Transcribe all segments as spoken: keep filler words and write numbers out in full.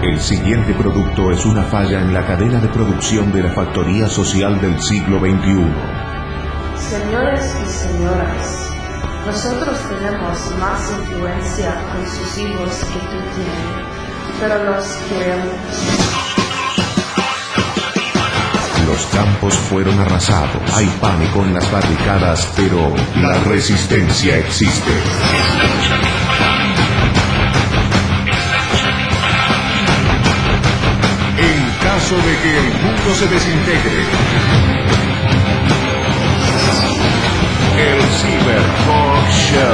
El siguiente producto es una falla en la cadena de producción de la factoría social del siglo veintiuno. Señores y señoras, nosotros tenemos más influencia con sus hijos que tú tienes, pero los queremos. Los campos fueron arrasados, hay pánico en las barricadas, pero la resistencia existe. En caso de que el mundo se desintegre, el Cyberpunk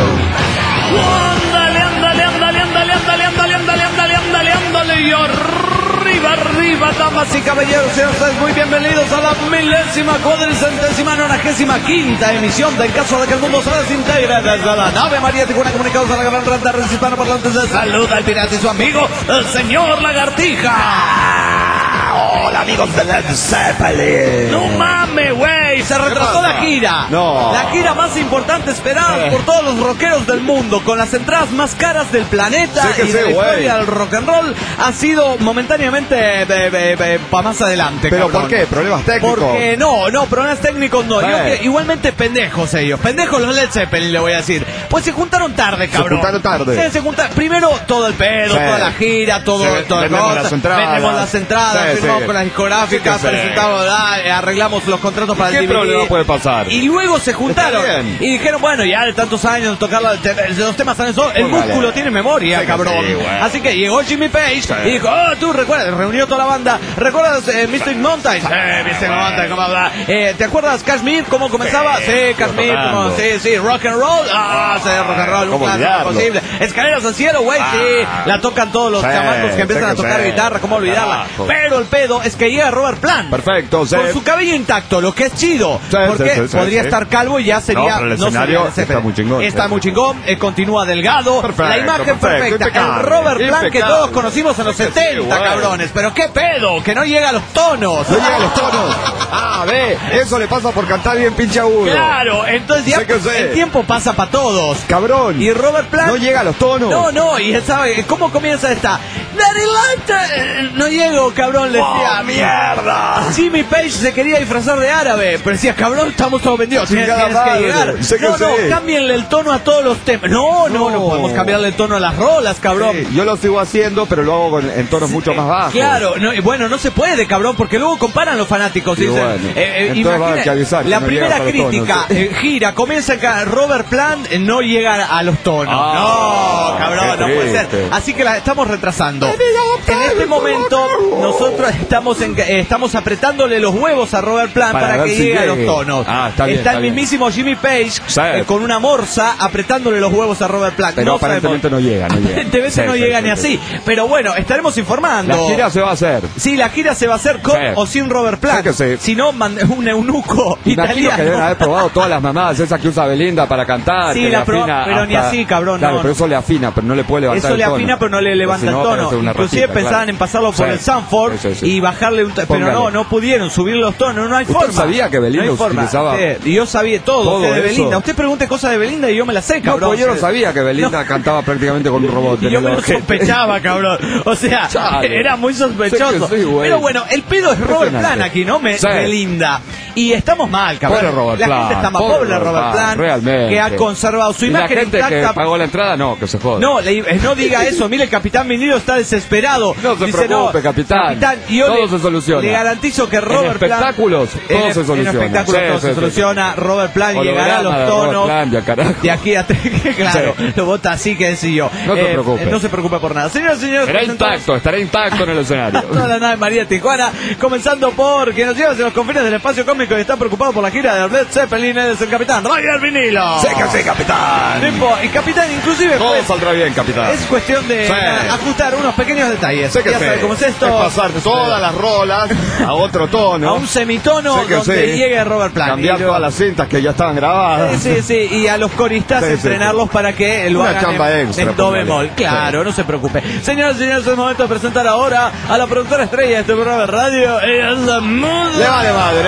Show. ¡Ándale, ándale, ándale, ándale, ándale, ándale, ándale, ándale, ándale, ándale! Y arriba, arriba, damas y caballeros, sean ustedes muy bienvenidos a la milésima, cuadricentésima, nonagésima quinta emisión de En caso de que el mundo se desintegre, desde la nave María Tijuana, comunicados a la gran red de redes hispanoparlantes de Salud al Pirata y su amigo, el señor Lagartija. Hola amigos de Led Zeppelin. No mames, güey, se retrasó la gira. No. La gira más importante esperada eh. por todos los rockeros del mundo, con las entradas más caras del planeta sí y sé, de la historia wey. del rock and roll, ha sido momentáneamente para más adelante. ¿Pero cabrón. por qué? ¿Problemas técnicos? Porque no, no, problemas técnicos no. Yo que, igualmente pendejos ellos. Pendejos los Led Zeppelin, le voy a decir. Pues se juntaron tarde, cabrón. Se juntaron tarde. Sí, se juntaron. Primero todo el pedo, sí. toda la gira, todo, sí, todo el vendemos rock. las entradas. Vendemos las entradas, Sí, firmamos sí. con las discográficas, Sí, presentamos, ah, arreglamos los contratos para ¿Qué el D V D. problema puede pasar? Y luego se juntaron y dijeron, bueno, ya de tantos años de tocar la, de, de los temas tan eso, el Póngale. músculo tiene memoria, Sí, cabrón. sí, bueno. Así que llegó Jimmy Page Sí. y dijo, oh, tú recuerdas, reunió toda la banda, ¿recuerdas eh, Mystic Mountain? Sí, Mystic Mountain, ¿cómo habla? Eh, ¿Te acuerdas Kashmir, cómo comenzaba? Sí, sí Kashmir, como, sí, sí, rock and roll, ah, sí, rock and roll, un clásico posible. Escaleras al cielo, güey, ah, sí, la tocan todos los sí, chamacos que empiezan sí, a tocar sí. guitarra, ¿cómo olvidarla? Carajo. Pero el pedo es que llega Robert Plant. Perfecto, sí. Con su cabello intacto, lo que es chido. Sí, porque sí, sí, podría sí. estar calvo y ya sería. No, pero el escenario sería está muy chingón. Está Sí. muy chingón, eh, continúa delgado. Perfecto, la imagen perfecto, perfecta. impecable, el Robert Plant que impecable. todos conocimos en los Sí, setenta, bueno. cabrones. Pero qué pedo, que no llega a los tonos. No llega a los tonos. Ah, ve, eso le pasa por cantar bien pinche agudo. Claro, entonces ya Sé que sé. el tiempo pasa para todos. Cabrón. Y Robert Plant. No llega a los tonos. No, no, y él sabe cómo comienza esta. Daddy Lanta. No llego, cabrón, le decía. ¡Oh, mierda! Jimmy Page se quería disfrazar de árabe, pero decía, cabrón, estamos todos vendidos, tienes, Chingada tienes que madre. llegar. Sé que No, no, sé. cámbienle el tono a todos los temas. No, no, no, No. podemos cambiarle el tono a las rolas, cabrón. Sí, yo lo sigo haciendo, pero lo hago con, en tonos mucho más bajos. Claro, no, y bueno, no se puede, cabrón, porque luego comparan los fanáticos. Y Dicen, bueno, eh, eh, entonces va a haber imagina, que avisar que la no primera llega a los crítica tonos. eh, gira, comienza acá, Robert Plant eh, no llega a los tonos. Ah, no, cabrón, qué no puede triste. ser. Así que la estamos retrasando. En este momento, nosotros estamos en, eh, estamos apretándole los huevos a Robert Plant para, Para para ver que si llegue a llegue. los tonos. Ah, está bien, está está el bien. mismísimo Jimmy Page Sí. eh, con una morsa apretándole los huevos a Robert Plant. Pero No aparentemente sabemos. no llega, no llega. Aparentemente Sí, no sí, llega sí, ni sí. así. Pero bueno, estaremos informando. La gira se va a hacer. Sí, la gira se va a hacer con Sí. o sin Robert Plant. Sí que sí. Si no, mande un eunuco Imagino italiano. que deben haber probado todas las mamadas esas que usa Belinda para cantar. Sí, que la le pro- afina pero ni hasta- así, cabrón, Claro, no, pero no. eso le afina, pero no le puede levantar Eso el le tono. afina, pero no le levanta Porque si el no, tono. parece una Inclusive ratita, pensaban claro. en pasarlo por Sí. el Sanford Sí, sí, sí. y bajarle un... t- Pero Póngale. no, no pudieron subir los tonos, no hay ¿Usted forma. sabía que Belinda no hay forma. utilizaba Sí, y yo sabía todo, todo usted de eso? Belinda. Usted pregunte cosas de Belinda y yo me las sé, No, cabrón. pues yo no Sí. sabía que Belinda No. cantaba prácticamente con un robot. Y yo me lo ojete. sospechaba, cabrón. O sea, Chale. era muy sospechoso. Sé que sí, güey. Pero bueno, el pedo es Robert Impresionante. Plant aquí, ¿no? Me, Sí. Belinda. Y estamos mal, cabrón. Pobre Robert la Plant, gente está más pobre pobre, Robert Robert Plant. Plant, realmente. Que ha conservado su Y la imagen gente intacta. que pagó la entrada, no, que se joda. No, le- eh, no diga eso. Mire, el capitán Vinilo está desesperado. No se Dice, preocupe, capitán. y yo Todo le, se soluciona. le garantizo que En Robert Plant... espectáculos, todo en, se soluciona. En espectáculos Sí, todo sí, se sí, soluciona. Robert Plant llegará a los Holograma de Robert tonos. Plant, ya carajo. De aquí a... claro, Sí. lo vota así que decía yo. No se preocupe. No se preocupe por nada. Señores, señores... Estará presentamos intacto, estará intacto en el escenario. toda la nave María Tijuana, comenzando por que nos lleva hacia los confines del espacio cómico y está preocupado por la gira de Led Zeppelin, es el capitán Roger Vinilo. Sí que sí, capitán. Tipo, y capitán, inclusive Todo pues, saldrá bien, capitán. es cuestión de Sí. a- ajustar unos pequeños detalles. Sé que Ya sí. sabe cómo es esto. Es pasar todas las rolas a otro tono. A un semitono Sé que donde sí. llegue Robert Plant. Cambiar Y lo- todas las cintas que ya estaban grabadas. Sí, sí, sí, y a los coristas Sí, sí, entrenarlos sí. para que lo Una hagan chamba en, extra, en do póngale. bemol. Claro, Sí. no se preocupe. Señoras y señores, es momento de presentar ahora a la productora estrella de este programa de radio. Ella es la Muda. Le vale madre, se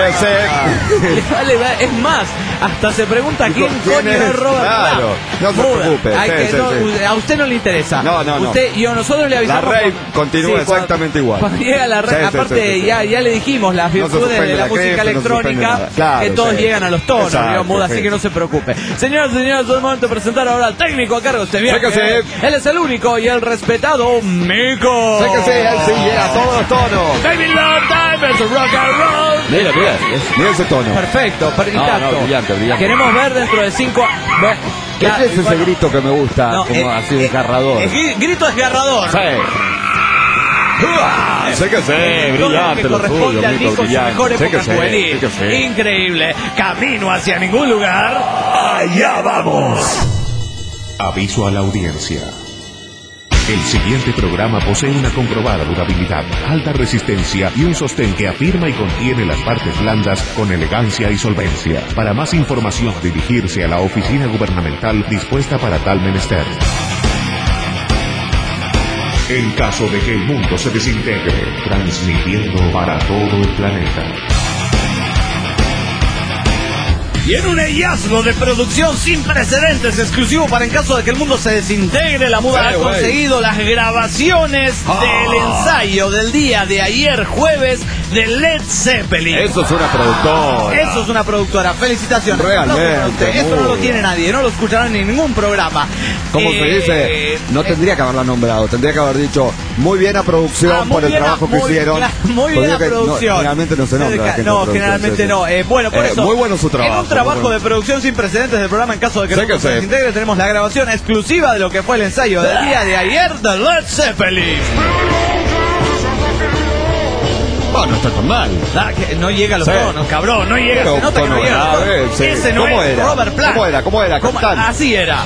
Le vale, es más, hasta se pregunta quién, ¿Quién coño es, es? Robert Claro, Plant. no se Muda. preocupe, Hay sí, que- sí, no, sí. A usted no le interesa. No, no, no. Usted y nosotros le avisamos. La rave cuando- continúa cuando- exactamente igual. Cuando llega la rave, Sí, sí, aparte sí, sí, sí. Ya, ya le dijimos las No se virtudes suspende de la, la música jefe, no se suspende electrónica, nada. Claro, que todos sí. llegan a los tonos, Exacto, ¿no, Muda? sí. Así que no se preocupe. Señoras y señores, es el momento de presentar ahora al técnico a cargo de este viaje. Sé que sí. Él es el único y el respetado Mico. Sé que sí, él sí llega a todos los tonos. Baby Love Time es rock and roll. Mira, mira, mira ese tono. Perfecto, per- No, intacto. no, brillante, brillante. Queremos ver dentro de cinco. Ve- ¿Qué ya, es ese bueno, grito que me gusta? no, como eh, así eh, desgarrador. eh, gri- grito desgarrador. Sí. Sé que sí, Todo lo brillante que lo corresponde suyo, al Mico, disco en su brillante. mejor Sé época que sí, juvenil. sé que sí. Increíble. Camino hacia ningún lugar. Allá vamos. Aviso a la audiencia. El siguiente programa posee una comprobada durabilidad, alta resistencia y un sostén que afirma y contiene las partes blandas con elegancia y solvencia. Para más información, dirigirse a la oficina gubernamental dispuesta para tal menester. En caso de que el mundo se desintegre, transmitiendo para todo el planeta. Y en un hallazgo de producción sin precedentes, exclusivo para en caso de que el mundo se desintegre, la Muda Sí, ha güey. conseguido las grabaciones Ah. del ensayo del día de ayer jueves de Led Zeppelin. Eso es una productora. Eso es una productora. Felicitaciones. Realmente, Aplausos para usted. Esto no muy lo bien. tiene nadie, no lo escucharán en ningún programa. ¿Cómo Eh, se dice? No eh, tendría que haberla nombrado, tendría que haber dicho muy bien a producción Ah, muy por el bien a- trabajo que muy- hicieron. claro, muy bien Porque la que no, producción. generalmente no se nombra la gente de No, producción, generalmente sí, sí. no. Eh, bueno, por Eh, eso. muy bueno su trabajo, En un trabajo muy bueno. de producción sin precedentes del programa, en caso de que Sé no que se sí. desintegre, tenemos la grabación exclusiva de lo que fue el ensayo del día de ayer de Led Zeppelin. Ah, no está tan mal. Ah, que no llega a los Sí. tonos, cabrón, no llega, Pero se nota que no tono llega a los grave, tonos. sí. Ese no ¿Cómo es era? Robert Plant. ¿Cómo era? ¿Cómo era? Cantante. Así era.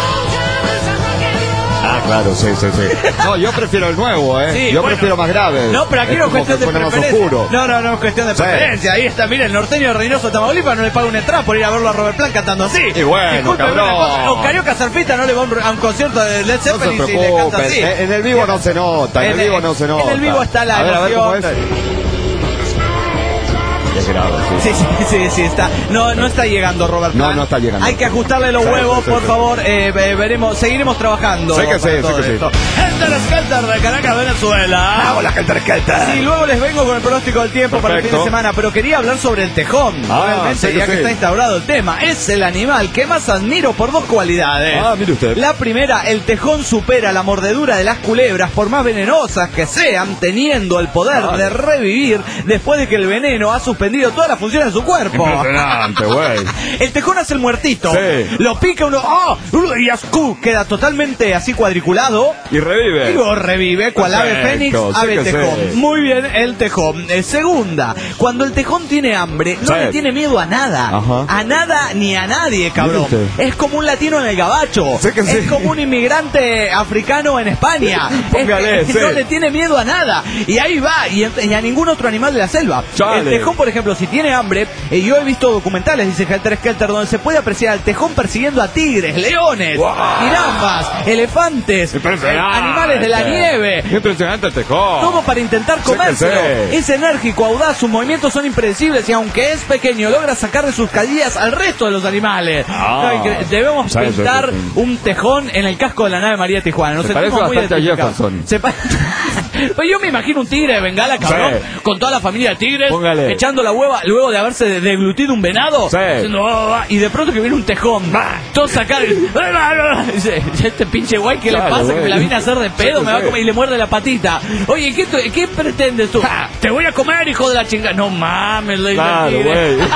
Ah, claro, sí, sí, sí. No, yo prefiero el nuevo, ¿eh? Sí, yo bueno. prefiero más grave. No, pero aquí Es no es como cuestión que de suena más preferencia. oscuro. No, no, no es cuestión de Sí. preferencia. Ahí está, mire, el norteño de Reynoso, Tamaulipas, no le paga un entrada por ir a verlo a Robert Plant cantando así. Y bueno, Discúlpeme cabrón. una cosa, o Carioca Surfista no le va a un, a un concierto de Led No se Zeppelin si le canta preocupen, así. en en el vivo no se nota, en el vivo no se nota. En el vivo está la a ver, a ver cómo emoción. es. Es grave, sí. Sí, sí, sí, sí, está. No, no está llegando Robert No, Plant. no está llegando. Hay que ajustarle los Sí, huevos, sí, sí, por sí. favor. Eh, ve- veremos, seguiremos trabajando. Sé que para sí, sé todo que sí. esto. Enter Skelter de Caracas, Venezuela. Hola, Helter Skelter. Sí, luego les vengo con el pronóstico del tiempo para el fin de Perfecto. semana, pero quería hablar sobre el tejón. Ah, Realmente, sí que ya que sí. está instaurado el tema, es el animal que más admiro por dos cualidades. Ah, mire usted. La primera, el tejón supera la mordedura de las culebras, por más venenosas que sean, teniendo el poder Ah. de revivir después de que el veneno ha suspendido todas las funciones de su cuerpo. Impresionante, güey. El tejón hace el muertito. Sí. Lo pica uno, ¡oh! Y ascu, queda totalmente así cuadriculado. Y revive. Y lo revive, cual ave Perfecto, fénix, sí ave que tejón. sí. Muy bien, el tejón. Eh, segunda, cuando el tejón tiene hambre, no Sí. le tiene miedo a nada. Ajá. A nada ni a nadie, cabrón. Mire usted. Es como un latino en el gabacho. Sí que sí. Es como un inmigrante africano en España. Póngale, Es- sí. No le tiene miedo a nada. Y ahí va, y, y a ningún otro animal de la selva. Chale. El tejón, por ejemplo, si tiene hambre, eh, yo he visto documentales, dice Helter Skelter, donde se puede apreciar al tejón persiguiendo a tigres, leones, Wow. jirafas, elefantes, Impresionante. eh, animales de la nieve. Impresionante el tejón. Todo para intentar Sí que comérselo. sí. Es enérgico, audaz, sus movimientos son impredecibles y aunque es pequeño, logra sacar de sus casillas al resto de los animales. Ah. No, incre- Debemos Sí, sí, pintar sí, sí. un tejón en el casco de la nave María Tijuana. Nos Se sentimos parece muy bastante a identificados. Jefferson. Se pa- Pero yo me imagino un tigre de Bengala, cabrón, Sí. con toda la familia de tigres, Póngale. echando la hueva luego de haberse deglutido un venado. Sí. Diciendo, "Oh, ah", y de pronto que viene un tejón, todo sacado. y dice, este pinche guay, ¿qué Claro, le pasa? Que güey. me la vine a hacer de pedo, Sí, me va a sí. comer y le muerde la patita. Oye, ¿qué, tu- qué pretendes tú? Te voy a comer, hijo de la chingada. No mames, le dice el Claro, tigre. güey.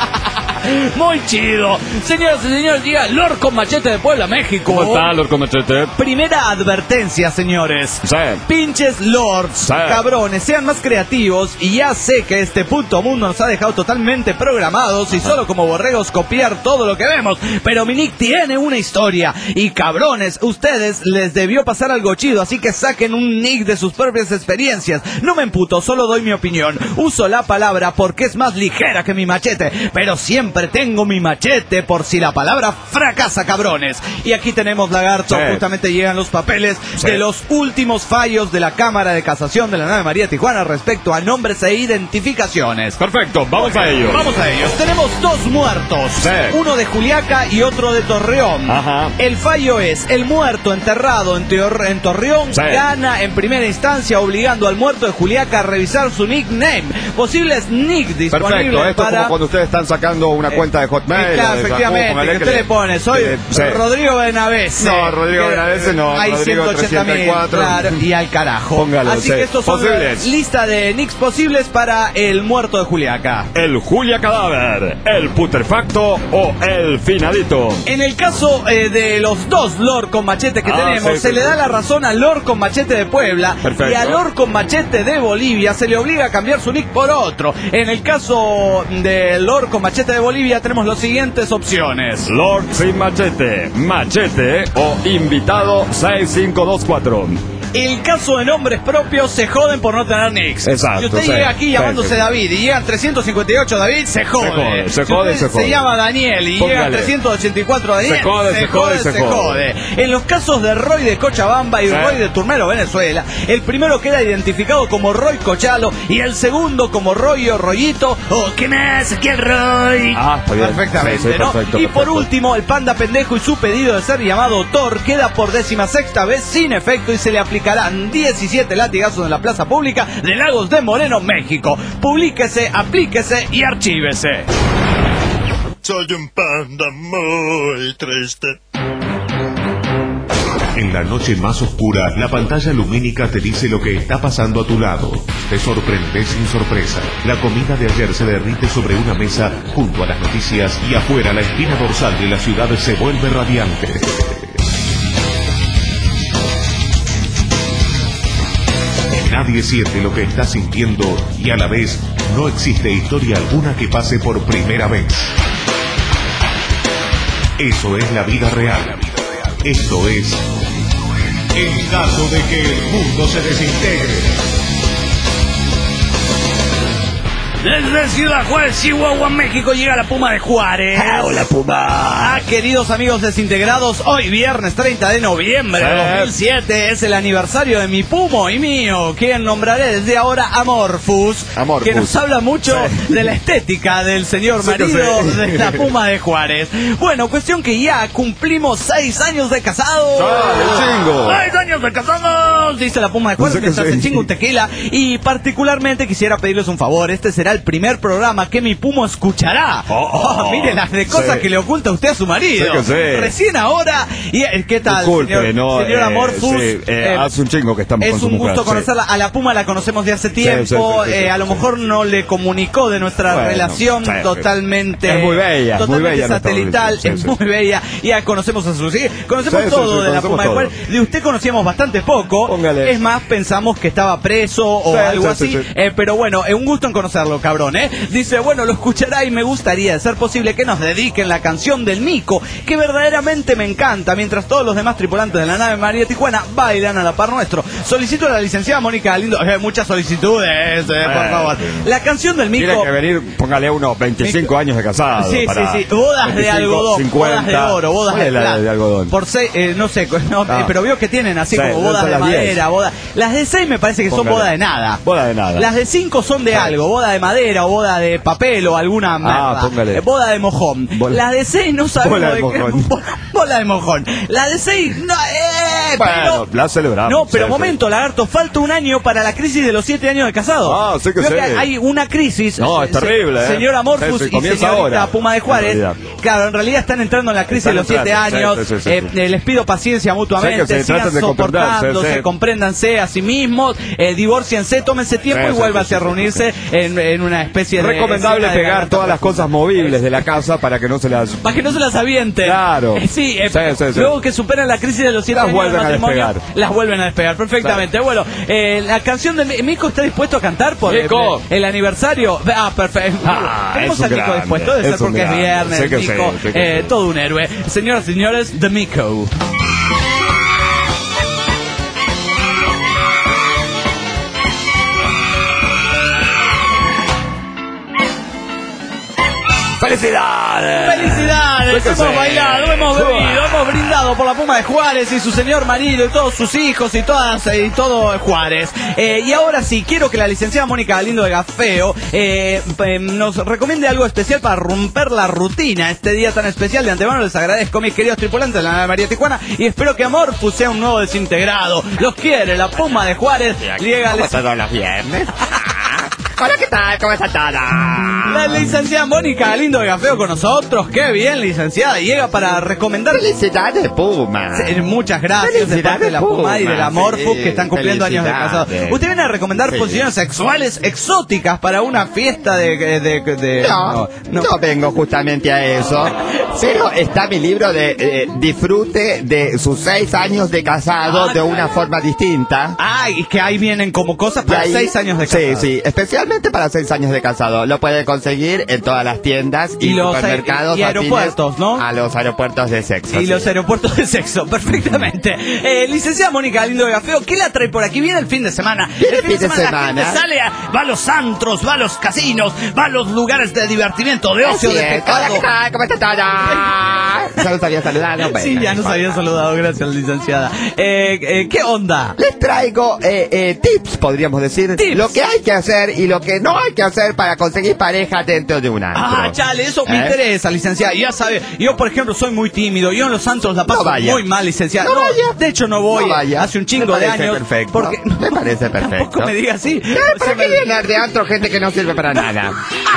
Muy chido. Señoras y señores, llega Lord con Machete de Puebla, México. ¿Cómo está, Lord Comachete? Primera advertencia, señores. Sí. Pinches lords, Sí. cabrones, sean más creativos. Y ya sé que este puto mundo nos ha dejado totalmente programados y solo como borregos copiar todo lo que vemos. Pero mi nick tiene una historia. Y cabrones, ustedes les debió pasar algo chido, así que saquen un nick de sus propias experiencias. No me emputo, solo doy mi opinión. Uso la palabra porque es más ligera que mi machete, pero siempre siempre tengo mi machete por si la palabra fracasa, cabrones. Y aquí tenemos, Lagarto, sí. justamente llegan los papeles sí. de los últimos fallos de la Cámara de Casación de la Nave María Tijuana respecto a nombres e identificaciones. Perfecto, vamos a ello. Vamos a ellos. Tenemos dos muertos, sí. uno de Juliaca y otro de Torreón. Ajá. El fallo es: el muerto enterrado en, Teor en Torreón sí. gana en primera instancia, obligando al muerto de Juliaca a revisar su nickname. Posibles nick disponibles. Perfecto, esto para... es como cuando ustedes están sacando una eh, cuenta de Hotmail. Eh, claro, de efectivamente, que, que usted le, le pone, soy eh, sí. Rodrigo Benavese. No, Rodrigo Benavese no. Hay ciento ochenta mil, claro, y al carajo. Póngalo, Así sí. que estos son posibles. Lista de nicks posibles para el muerto de Juliaca. El Julia Cadáver, el putrefacto o el finadito. En el caso eh, de los dos Lord con machete que ah, tenemos, sí, se sí, le sí. da la razón al Lord con machete de Puebla. Perfecto. Y al Lord con machete de Bolivia se le obliga a cambiar su nick por otro. En el caso del Lord con machete de Bolivia tenemos las siguientes opciones: Lord sin machete, machete o invitado seis cinco dos cuatro. El caso de nombres propios se joden por no tener nicks. Exacto. Si usted sí, llega aquí llamándose sí, sí. David y llegan trescientos cincuenta y ocho David, se jode. Se jode, se si jode, usted se jode. se llama Daniel y Póngale. llegan trescientos ochenta y cuatro Daniel, se jode, se, se jode, se, se jode. jode. En los casos de Roy de Cochabamba y sí. Roy de Turmero, Venezuela, el primero queda identificado como Roy Cochalo y el segundo como Roy o Royito o ¿qué más? Aquí el Roy. Ah, está bien. Perfectamente, sí, sí, ¿no? perfecto, y perfecto. por último, el panda pendejo y su pedido de ser llamado Thor queda por décima sexta vez sin efecto y se le aplicarán diecisiete latigazos en la plaza pública de Lagos de Moreno, México. Publíquese, aplíquese y archívese. Soy un panda muy triste. En la noche más oscura, la pantalla lumínica te dice lo que está pasando a tu lado. Te sorprendes sin sorpresa. La comida de ayer se derrite sobre una mesa junto a las noticias y afuera la espina dorsal de la ciudad se vuelve radiante. Nadie siente lo que está sintiendo y a la vez no existe historia alguna que pase por primera vez. Eso es la vida real. Esto es en caso de que el mundo se desintegre. Desde Ciudad Juárez, Chihuahua, México, llega la Puma de Juárez. Ah, hola, Puma. Ah, queridos amigos desintegrados, hoy viernes treinta de noviembre de dos mil siete es el aniversario de mi Pumo y mío, quien nombraré desde ahora Amorphous, Amorphous. que nos habla mucho sí. de la estética del señor sí, marido sí. de la Puma de Juárez. Bueno, cuestión que ya cumplimos seis años de casados. ¡Ah, chingo! ¡Seis años de casados! Dice la Puma de Juárez, mientras se chinga un tequila. Y particularmente quisiera pedirles un favor, este será el primer programa que mi Pumo escuchará. Oh, oh, mire las de cosas sí. que le oculta usted a su marido. Sí sí. Recién ahora. ¿Y qué tal, Disculpe, señor, no, señor eh, Amorphous? Sí, eh, eh, hace un chingo que estamos es con su un gusto mujer, conocerla. Sí. A la Puma la conocemos de hace tiempo. Sí, sí, sí, sí, eh, sí, a lo mejor no le comunicó de nuestra bueno, relación sí, totalmente. Es muy bella, totalmente muy bella satelital. Sí, es sí. muy bella. Ya conocemos a su. Sí, conocemos sí, todo sí, sí, de la Puma de Juárez. De usted conocíamos bastante poco. Póngale. Es más, pensamos que estaba preso o sí, algo sí, así. Sí, sí. Eh, pero bueno, es un gusto en conocerlo, cabrón, ¿eh? Dice, bueno, lo escuchará y me gustaría, de ser posible, que nos dediquen la canción del Mico, que verdaderamente me encanta, mientras todos los demás tripulantes de la nave María Tijuana bailan a la par nuestro. Solicito a la licenciada Mónica Galindo, eh, muchas solicitudes, eh, por favor. La canción del Mico... Tiene que venir, póngale unos veinticinco años de casado. Sí, para sí, sí. Bodas veinticinco, de algodón, cincuenta. bodas de oro, bodas de, la de algodón. Por seis, eh, no sé, no, ah. eh, pero veo que tienen así sí, como bodas de madera, diez. bodas. Las de seis me parece que póngale. Son bodas de nada. Boda de nada. Las de cinco son de sí. algo, boda de madera o boda de papel o alguna ah, merda. Eh, boda de mojón. Bola. La de seis no sabemos bola de, de mojón. qué. Bola de mojón. La de seis no, eh, bueno, pero, la celebramos. No, pero sí, momento, sí. Lagarto, falta un año para la crisis de los siete años de casado. Ah, sí que Creo sí. que hay una crisis. No, es se, terrible, se, eh. Señora Amorphous sí, sí, y señorita ahora, Puma de Juárez. Claro, en realidad están entrando en la crisis están de los siete años. Sí, sí, sí, sí. Eh, les pido paciencia mutuamente, sí, sigan soportándose, sí. compréndanse a sí mismos, eh, divórciense, tómense tiempo sí, y vuélvanse sí, sí, a reunirse sí, sí. En, en una especie de... Recomendable de pegar todas las cosas movibles de la casa para que no se las... Para que no se las avienten. Claro. Eh, sí, eh, sí, sí, sí. luego que superan la crisis de los siete las años vuelven de matrimonio, a despegar. Las vuelven a despegar, perfectamente. Sí. Bueno, eh, la canción de Mico está dispuesto a cantar por el, el aniversario. Ah, perfecto. Ah, tenemos al Mico dispuesto, debe ser porque es viernes, sí, Mico, sí, sí, eh, sí. todo un héroe. Señoras y señores, The Mico. ¡Felicidades! ¡Felicidades! Hemos bailado, hemos bebido, hemos brindado por la Puma de Juárez y su señor marido y todos sus hijos y todas y todo Juárez. Eh, y ahora sí, quiero que la licenciada Mónica Galindo de Gafeo eh, eh, nos recomiende algo especial para romper la rutina este día tan especial. De antemano les agradezco, mis queridos tripulantes de la nave María Tijuana, y espero que Amorphous sea un nuevo desintegrado. Los quiere la Puma de Juárez. Llega todos los viernes. Hola, ¿qué tal? ¿Cómo está todo? La licenciada Mónica Galindo de Gafeo con nosotros. Qué bien, licenciada. Llega para recomendar... ¡Felicidades, Puma! Sí, muchas gracias de parte de la Puma, Puma y de la Amorphous, sí, que están cumpliendo años de casado. Usted viene a recomendar sí. posiciones sexuales exóticas para una fiesta de... de, de, de no, no, no, no vengo justamente a eso. Pero está mi libro de eh, disfrute de sus seis años de casado ah, de una forma distinta. Ah, y que ahí vienen como cosas para ahí, seis años de casado. Sí, sí, especialmente para seis años de casado. Lo puede conseguir en todas las tiendas y, y los supermercados. Y aeropuertos, ¿no? A los aeropuertos de sexo. Y sí. los aeropuertos de sexo, perfectamente. Eh, licenciada Mónica Galindo de Gafeo, ¿qué la trae por aquí? Viene el fin de semana. Viene el fin, fin de, de semana. semana. La gente sale, a, va a los antros, va a los casinos, va a los lugares de divertimiento, de ocio, Así de es. pecado. Hola, ¿qué tal? ¿Cómo está todo? Ya nos había saludado. Bueno, sí, ya nos habían saludado, gracias, licenciada. Eh, eh, ¿Qué onda? Les traigo eh, eh, tips, podríamos decir. Tips. Lo que hay que hacer y lo que no hay que hacer para conseguir pareja dentro de un antro. Ah, chale, eso ¿Eh? me interesa, licenciada. Ya sabe, yo, por ejemplo, soy muy tímido. Yo en los antros la paso no muy mal, licenciada. No, no vaya. De hecho, no voy. No vaya. Hace un chingo de años. Perfecto. Porque... Me parece perfecto. Tampoco me diga así. ¿Eh? ¿Para qué llenar de antro gente que no sirve para nada?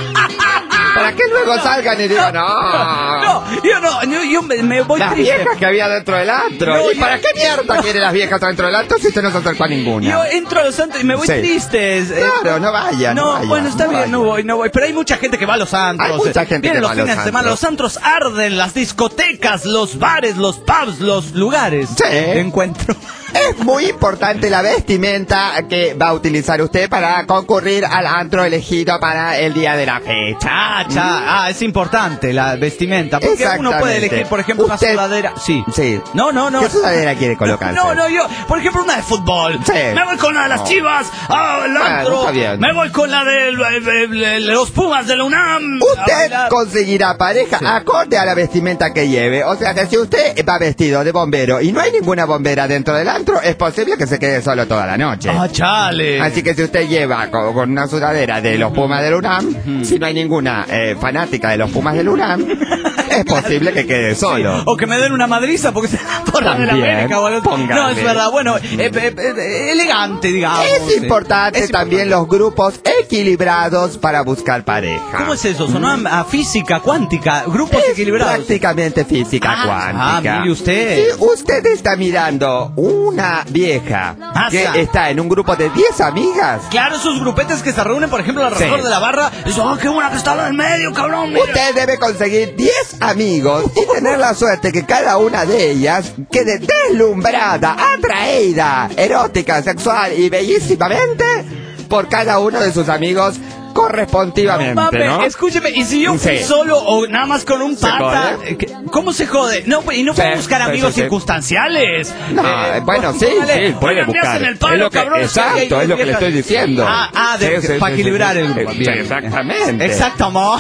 Para que luego salgan y digan, no. No, yo no, yo, yo me, me voy Las triste. viejas que había dentro del antro. No, ¿Y yo... para qué mierda quiere las viejas dentro del antro si usted no se acercó a ninguna? Yo entro a los antros y me voy sí. triste. Claro, no vaya, no, no vaya. Bueno, está no bien, vaya. no voy, no voy. Pero hay mucha gente que va a los antros. Hay mucha gente Vienen que los va a los fines de semana. Los antros arden, las discotecas, los bares, los pubs, los lugares sí. de encuentro. Es muy importante la vestimenta que va a utilizar usted para concurrir al antro elegido para el día de la fecha. Ah, cha, mm. ah, es importante la vestimenta. Porque uno puede elegir, por ejemplo, usted, una sudadera. Sí. Sí. No, no, no. ¿Qué sudadera quiere colocarse? No, no, yo, por ejemplo, una de fútbol. Sí. Me voy con la de las no. Chivas, ah, el antro. Ah, bien. Me voy con la de, de, de, de los Pumas de la UNAM. Usted conseguirá pareja sí. acorde a la vestimenta que lleve. O sea que si usted va vestido de bombero y no hay ninguna bombera dentro del antro, es posible que se quede solo toda la noche. ¡Ah, chale! Así que si usted lleva con, con una sudadera de los Pumas del UNAM, uh-huh. si no hay ninguna eh, fanática de los Pumas del UNAM, es posible que quede solo. Sí. O que me den una madriza porque se por la de la América o algo. No, es verdad. Bueno, eh, eh, eh, elegante, digamos. Es importante es también importante. Los grupos equilibrados para buscar pareja. ¿Cómo es eso? Sonó mm. a física cuántica. Grupos es equilibrados. Prácticamente física ah, cuántica. Ah, mire usted. Si usted está mirando una vieja que está en un grupo de diez amigas. Claro, esos grupetes que se reúnen, por ejemplo, alrededor sí. de la barra. Eso, oh, qué buena que está en medio, cabrón. Mira. Usted debe conseguir diez amigos y tener la suerte que cada una de ellas quede deslumbrada, atraída, erótica, sexual y bellísimamente por cada uno de sus amigos corresponsivamente, no, mame, ¿no? Escúcheme, y si yo fui sí. solo o nada más con un pata, ¿cómo se jode? No, y no puedo sí, buscar amigos sí, sí, circunstanciales. No, eh, bueno, sí, vale, sí, puede buscar. El palo, es lo que, cabrón, exacto, es, es lo que le estoy diciendo. Ah, ah de, sí, sí, para sí, equilibrar sí, el grupo. Sí, exactamente. Exactamente.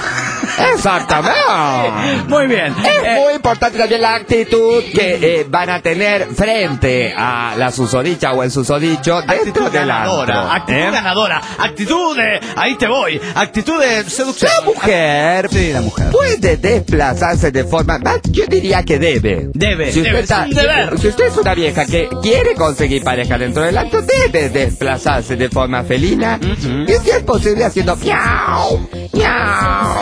Exactamente. Muy bien. Es eh, muy importante también la actitud que eh, van a tener frente a la susodicha o el susodicho dentro del antro. Actitud ¿eh? ganadora. Actitud de ahí te voy. Actitud de seducción. La mujer, sí, la mujer puede desplazarse de forma, yo diría que debe. Debe, si usted debe, está, es un deber. Si usted es una vieja que quiere conseguir pareja dentro del acto, debe desplazarse de forma felina uh-huh. y si es posible haciendo miau, miau,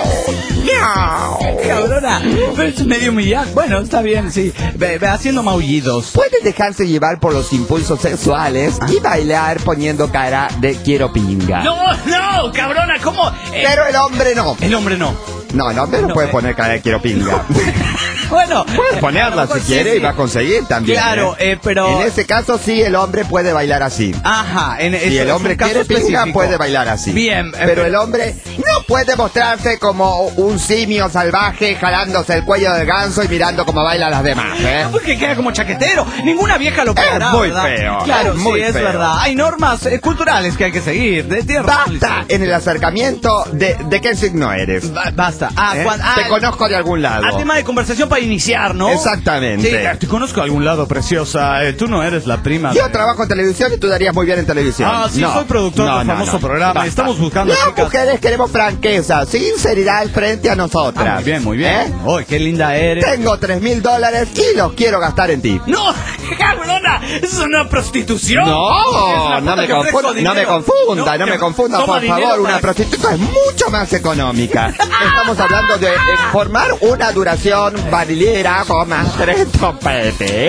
miau. Cabrona, pero es medio humillante. Bueno, está bien, sí. Ve, ve haciendo maullidos. Puede dejarse llevar por los impulsos sexuales ¿Ah? y bailar poniendo cara de quiero pinga. No, no, cabrona, ¿cómo? Eh, pero el hombre no. El hombre no. No, el hombre no, no puede eh. poner cara de quiero pinga. Bueno, Puede ponerla si sí, quiere sí. y va a conseguir también. Claro, ¿eh? eh, pero... En ese caso sí, el hombre puede bailar así. Ajá, en, Si el hombre quiere pinga, puede bailar así. Bien, eh, pero el hombre no puede mostrarse como un simio salvaje jalándose el cuello del ganso y mirando cómo bailan las demás, ¿eh? Porque queda como chaquetero. Ninguna vieja lo Es podrá, muy ¿verdad? feo, Claro, es muy sí, es feo. verdad. Hay normas eh, culturales que hay que seguir. De, de Basta en el acercamiento de, de qué signo eres. Ba- basta. Ah, ¿Eh? cuan- ah, Te conozco de algún lado. a tema de conversación para iniciar, ¿no? Exactamente. Sí, eh, te conozco de algún lado, preciosa. Eh, tú no eres la prima. Yo de- trabajo en televisión y tú darías muy bien en televisión. Ah, sí, No, soy productor no, del no, famoso no. programa. Basta. Estamos buscando Las chicas. mujeres queremos franqueza, sinceridad frente a nosotras. Ah, muy bien, muy bien. ¿Eh? Uy, qué linda eres. Tengo tres mil dólares y los quiero gastar en ti. ¡No! ¡Cabrona! ¿Es una prostitución? No, Es no una me, puta que ofrezco confunda, no me dinero. confunda, no, te- me confunda, toma por dinero favor. Una para- prostituta es mucho más económica. Estamos hablando de eh, formar una duración barilera con más tres trompetes.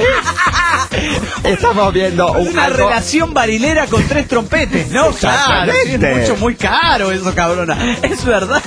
Estamos viendo un Una algo... relación barilera con tres trompetes, ¿no? Claro, sí, es Exactamente. mucho, muy caro eso, cabrona. Es verdad.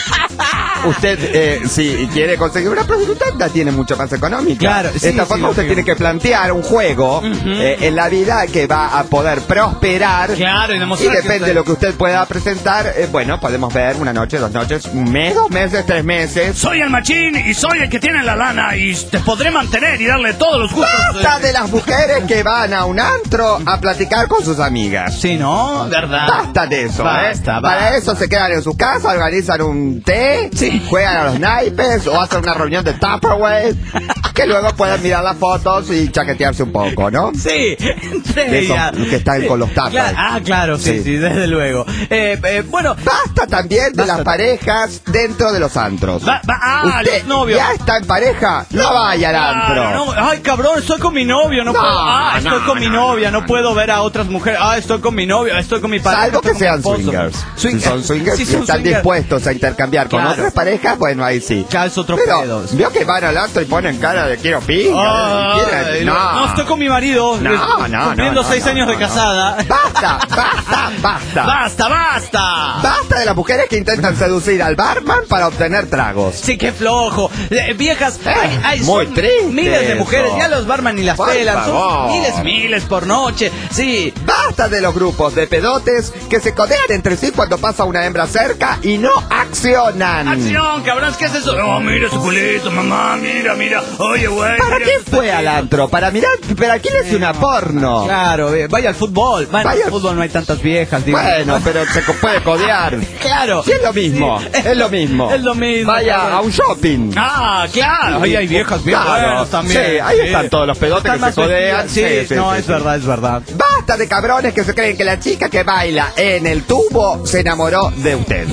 Usted, eh, si quiere conseguir una prostituta, la tiene mucho más económica. Claro, de sí, esta sí, forma usted lógico. tiene que plantear un juego eh, en la vida que va a poder prosperar. Claro, y Y demostrar que depende usted- de lo que usted pueda presentar, eh, bueno, podemos ver una noche, dos noches, un mes, dos meses, tres meses. Soy el machín y soy el que tiene la lana y te podré mantener y darle todos los gustos. Basta de las mujeres que van a un antro a platicar con sus amigas. Sí, ¿no? ¿Verdad? Basta de eso, Basta, ¿eh? basta. Para eso se quedan en su casa, organizan un té, Sí. juegan a los naipes o hacen una reunión de Tupperware, que luego pueden mirar las fotos y chaquetearse un poco, ¿no? Sí, entre De esos ellas. que están Sí. con los tapas. Claro. Ah, claro, sí, sí, Sí. desde luego. Eh, eh, bueno, Basta también de Basta. las parejas dentro de los antros. Va- va- ah, Usted los novios. ya está en pareja, no vaya al antro. Claro, no, ay, cabrón, estoy con mi novio, no, No, puedo. Ah, estoy no, con mi no, novia, no, no, puedo ver a otras mujeres. Ah, estoy con mi novio, estoy con mi pareja. Salvo estoy que con mi sean esposo. swingers. Swing- Si son swingers Sí, y son están swingers. dispuestos a intercambiar con Claro. otras parejas, bueno, ahí sí. Ya es otro Pero, pedo. vio que van al antro y ponen cara de quiero pinga. Ay, quieren- no. no, estoy con mi marido. No, no, Cumpliendo no, seis no, años no, de no. casada. Basta, basta, basta. ¡Basta, basta! Basta de las mujeres que intentan seducir al barman para obtener tragos. Sí, qué flojo. Eh, viejas, ay, ay, muy son triste miles de mujeres, eso. ya los barman ni las Por pelan, favor. son miles, miles por noche. Sí. Basta de los grupos de pedotes que se codean entre sí cuando pasa una hembra cerca y no accionan. Acción, cabrón, ¿qué es eso? Oh, mira su culito, mamá, mira, mira. Oye, güey. ¿Para mira qué su fue al culito. antro? ¿Para mirar? ¿Para quién es una porno? Claro, eh, vaya al fútbol. Bueno, Vaya- al fútbol no hay tantas viejas, digo. Bueno, pero se co- puede codear. Claro. Sí, es lo mismo, Sí, es lo mismo. Es lo mismo. Vaya cabrón. a un shopping. Ah, claro. Ahí hay viejas bien Claro, buenas también. sí, ahí están todos los pedotes Están que se más codean. vestidas. Sí, Sí, sí, no, sí, es sí. verdad, es verdad. Basta de cabrones que se creen que la chica que baila en el tubo se enamoró de usted.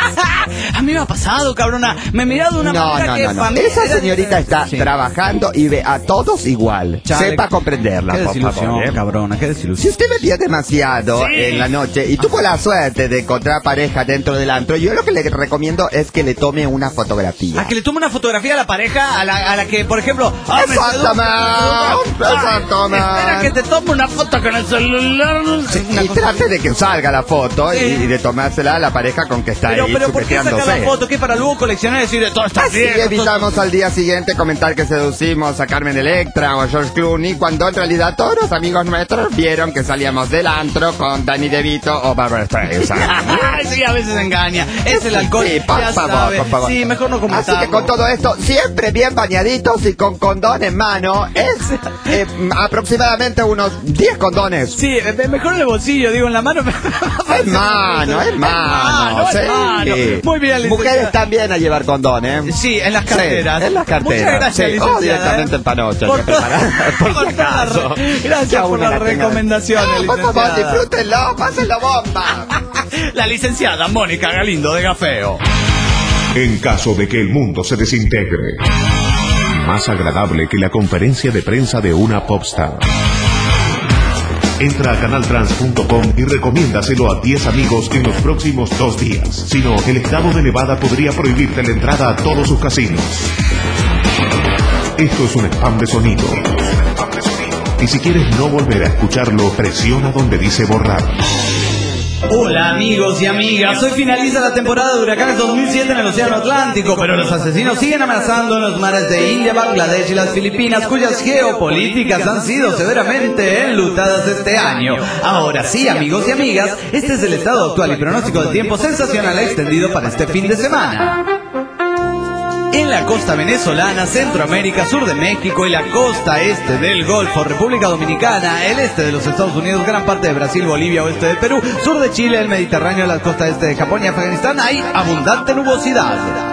A mí me ha pasado, cabrona. Me he mirado de una No, manera no, que no, no. familia Esa era señorita diferente. está Sí. trabajando y ve a todos igual. Chale, Sepa comprenderla, Qué por desilusión, favor. ¿eh? cabrona, qué Si desilusión. usted bebía demasiado Sí. en la noche y tuvo la suerte de encontrar pareja dentro del antro, yo lo que le recomiendo es que le tome una fotografía. A que le tome una fotografía a la pareja, a la, a la que, por ejemplo... ah, me Exactamente, seduce, me seduce. exactamente. Ah, espera que te tome una foto con el celular. Sí, una Y cosa trate así. de que salga la foto y, Sí. y de tomársela a la pareja con que está Pero, ahí pero ¿por qué sacar la sujeteándose. foto? ¿Qué para luego coleccionar y decir de todo está Así bien? evitamos al día siguiente comentar que seducimos a Carmen Electra o a George Clooney, cuando en realidad todos los amigos nuestros vieron que salíamos del antro con Danny DeVito o Barbara Streisand. Ay, sí, a veces engaña. Es el alcohol. Sí, por ya favor, sabe. por favor. Sí, mejor no comentarlo. Así que con todo esto, siempre bien bañaditos y con condón en mano, es eh, aproximadamente unos diez condones. Sí, eh, mejor en el bolsillo, digo, en la mano. Es mano, es mano. Es sí. mano. Muy bien, licenciada. Mujeres también a llevar condones. Sí, en las carteras. Sí, en las carteras. Muchas gracias, Sí, o licenciada, directamente ¿eh? en panocha. Por, ya preparada, por si por todas las acaso. re- Que Gracias por uno las la tenga. recomendaciones, No, por favor, licenciada. disfrútenlo, pásenlo bomba. La licenciada Mónica Galindo de Gafeo. En caso de que el mundo se desintegre, más agradable que la conferencia de prensa de una popstar. Entra a canaltrans punto com y recomiéndaselo a diez amigos en los próximos dos días. Si no, el estado de Nevada podría prohibirte la entrada a todos sus casinos. Esto es un spam de sonido. Y si quieres no volver a escucharlo, presiona donde dice borrar. Hola amigos y amigas, hoy finaliza la temporada de huracanes dos mil siete en el Océano Atlántico, pero los asesinos siguen amenazando en los mares de India, Bangladesh y las Filipinas, cuyas geopolíticas han sido severamente enlutadas este año. Ahora sí, amigos y amigas, este es el estado actual y pronóstico del tiempo sensacional extendido para este fin de semana. En la costa venezolana, Centroamérica, sur de México y la costa este del Golfo, República Dominicana, el este de los Estados Unidos, gran parte de Brasil, Bolivia, oeste de Perú, sur de Chile, el Mediterráneo, la costa este de Japón y Afganistán, hay abundante nubosidad.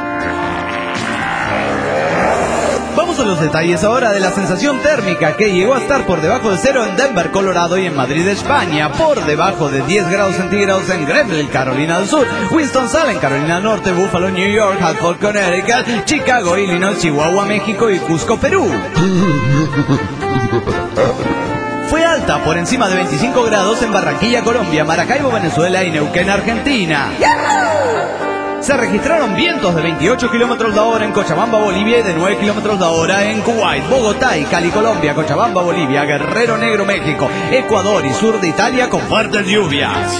Vamos a los detalles ahora de la sensación térmica que llegó a estar por debajo de cero en Denver, Colorado y en Madrid, España, por debajo de diez grados centígrados en Greenville, Carolina del Sur, Winston-Salem, Carolina del Norte, Buffalo, New York, Hartford, Connecticut, Chicago, Illinois, Chihuahua, México y Cusco, Perú. Fue alta por encima de veinticinco grados en Barranquilla, Colombia, Maracaibo, Venezuela y Neuquén, Argentina. Se registraron vientos de veintiocho kilómetros la hora en Cochabamba, Bolivia y de nueve kilómetros la hora en Kuwait, Bogotá y Cali, Colombia, Cochabamba, Bolivia, Guerrero Negro, México, Ecuador y sur de Italia con fuertes lluvias.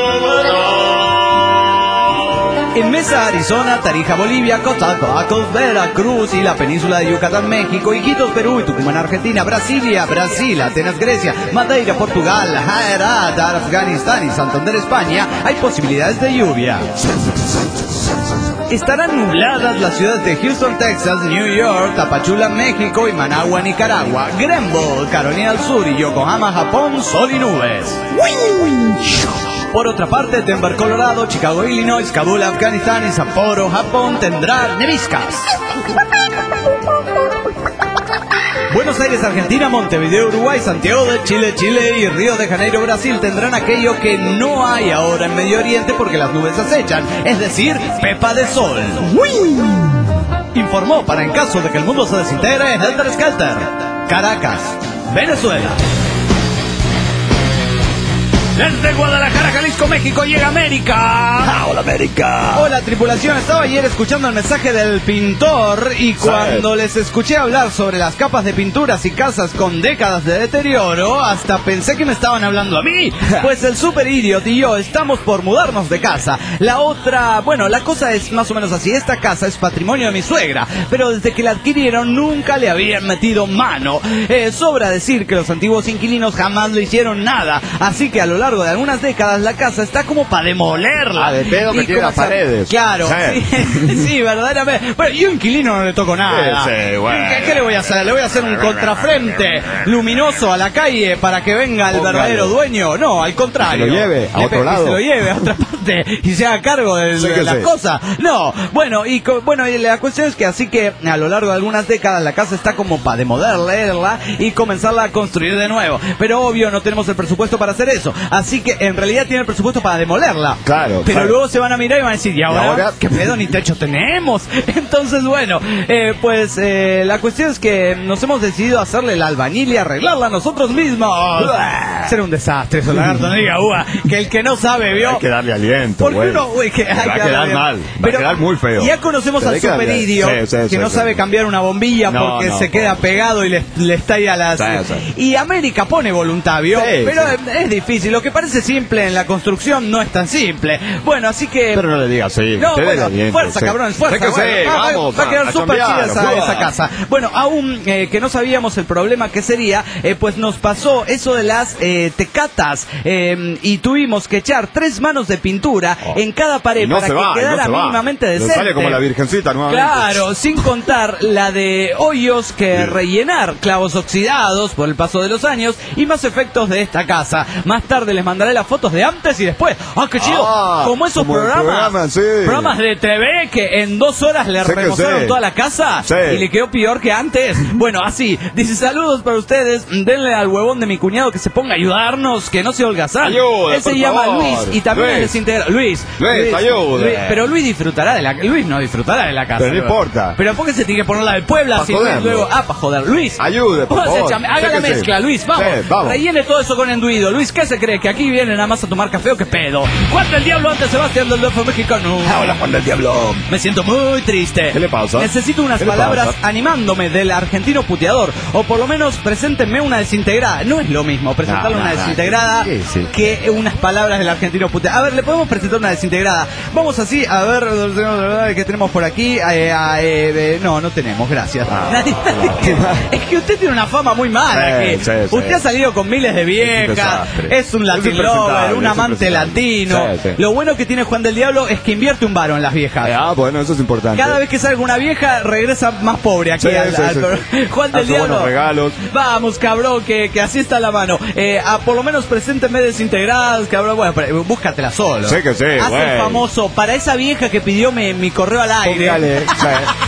En Mesa, Arizona, Tarija, Bolivia, Coatzacoalcos, Veracruz y la península de Yucatán, México, Iquitos, Perú y Tucumán, Argentina, Brasilia, Brasil, Atenas, Grecia, Madeira, Portugal, Herat, Afganistán y Santander, España, hay posibilidades de lluvia. Estarán nubladas las ciudades de Houston, Texas, New York, Tapachula, México y Managua, Nicaragua, Greenville, Carolina del Sur y Yokohama, Japón, sol y nubes. Por otra parte, Denver, Colorado, Chicago, Illinois, Kabul, Afganistán y Sapporo, Japón tendrán neviscas. Buenos Aires, Argentina, Montevideo, Uruguay, Santiago de Chile, Chile y Río de Janeiro, Brasil tendrán aquello que no hay ahora en Medio Oriente porque las nubes acechan, es decir, pepa de sol. ¡Uy! Informó para en caso de que el mundo se desintegre en Helter Skelter, Caracas, Venezuela. Desde Guadalajara, Jalisco, México, llega América. ¡Hola, América! Hola, tripulación. Estaba ayer escuchando el mensaje del pintor y cuando les escuché hablar sobre las capas de pinturas y casas con décadas de deterioro, hasta pensé que me estaban hablando a mí. Pues el Super Idiot y yo estamos por mudarnos de casa. La otra, bueno, la cosa es más o menos así. Esta casa es patrimonio de mi suegra, pero desde que la adquirieron nunca le habían metido mano. Eh, sobra decir que los antiguos inquilinos jamás le hicieron nada, así que a lo largo de algunas décadas la casa está como para demolerla. Ah, de pedo que tiene las paredes. Claro, sí, sí, sí, verdaderamente. Bueno, y un inquilino no le toco nada. Sí, sí, bueno. ¿Qué, ¿Qué le voy a hacer? ¿Le voy a hacer un contrafrente luminoso a la calle para que venga el Póngalo. verdadero dueño? No, al contrario. Se lo lleve a Le otro pe- lado. Se lo lleve a otra parte y se haga cargo de, Sí de que las sí. cosas. No, bueno, y co- bueno, y la cuestión es que así que a lo largo de algunas décadas la casa está como para demolerla y comenzarla a construir de nuevo. Pero obvio no tenemos el presupuesto para hacer eso. Así que en realidad tiene el presupuesto para demolerla. Claro, Pero claro. luego se van a mirar y van a decir, ¿y ahora? ¿Y ahora? ¿Qué pedo? Ni techo tenemos. Entonces, bueno, eh, pues eh, la cuestión es que nos hemos decidido hacerle la albañil y arreglarla nosotros mismos. Será un desastre eso, lagarto, no diga, uva. Que el que no sabe, vio. Hay que darle aliento, ¿Por qué güey. no, güey? Que hay Va a que quedar darle- mal, va a quedar muy feo. Ya conocemos Se al le queda Super bien. Idiot, Sí, sí, que sí, no sí, sabe sí. cambiar una bombilla No, porque no, se queda pobre. pegado y le, le estalla las... Sí, sí. Y América pone voluntad, ¿vio? Sí, Pero sí. es difícil. Lo que parece simple en la construcción no es tan simple. Bueno, así que... Pero no le digas así. No, usted bueno, le aliento, fuerza, sí. cabrones, fuerza. Sí que bueno, sí, va, va- vamos, va a quedar a súper chida chambear, esa, joda. esa casa. Bueno, aún eh, que no sabíamos el problema que sería, eh, pues nos pasó eso de las eh, tecatas eh, y tuvimos que echar tres manos de pintura Oh. en cada pared Y no para se que va, y no quedara se va. mínimamente Le decente. sale como la Virgencita nuevamente. Claro, sin contar la de hoyos que rellenar, clavos oxidados por el paso de los años y más efectos de esta casa. Más tarde les mandaré las fotos de antes y después. ¡Ah, qué chido! Ah, como esos como el programas, programa, sí. programas de T V que en dos horas le Sé que remozaron sí. toda la casa Sí. y le quedó peor que antes. Bueno, así, dice saludos para ustedes, denle al huevón de mi cuñado que se ponga a ayudarnos, que no se holgazán. Ayude, Él se por llama favor. Luis y también Luis. es desintegra- Luis, Luis, ayude. Luis, pero Luis disfrutará de la Luis no disfrutará de la casa. Pero no luego. importa. Pero ¿por qué se tiene que poner la del Puebla Pa' si Luis joderlo. luego ah, para joder? Luis, Ayude, por póngase favor. chame- haga Sé la que sí. mezcla, Luis, vamos. Sí, vamos. Rellene todo eso con enduido. Luis, ¿qué se cree? que aquí vienen nada más a tomar café o que pedo. Juan del Diablo ante Sebastián del Golfo Mexicano. Hola, Juan del Diablo. Me siento muy triste. ¿Qué le pasa? Necesito unas ¿Qué le palabras pasa? animándome del argentino puteador. O por lo menos preséntenme una desintegrada. No es lo mismo presentarle No, una no, no. desintegrada Sí, sí. que unas palabras del argentino puteador. A ver, le podemos presentar una desintegrada. Vamos así, a ver qué tenemos por aquí. Eh, eh, eh, no, no tenemos, gracias. Ah, Nadie- es que usted tiene una fama muy mala. Sí, que sí, sí. Usted ha salido con miles de viejas. desastre. Es un Es Latin impresentable, lover, un es amante impresentable. latino. Sí, sí. Lo bueno que tiene Juan del Diablo es que invierte un varo en las viejas. Ah, bueno, eso es importante. Cada vez que salga una vieja, regresa más pobre aquí Sí, al, sí, al sí, programa. sí. Juan del Hace Diablo. buenos regalos. Vamos, cabrón, que, que así está la mano. Eh, a, por lo menos presénteme desintegradas, cabrón. Bueno, pero, búscatela solo. Sí que sí, Haz güey. el famoso, para esa vieja que pidió mi, mi correo al aire. Póngale, sí.